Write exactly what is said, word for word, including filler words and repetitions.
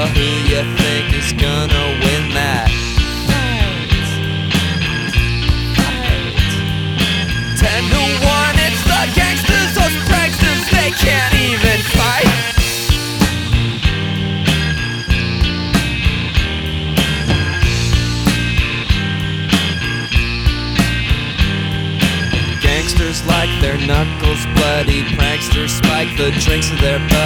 Well, who you think is gonna win that fight? Fight. Ten to one, it's the gangsters, those pranksters, they can't even fight. Gangsters like their knuckles bloody, pranksters spike the drinks of their buddies.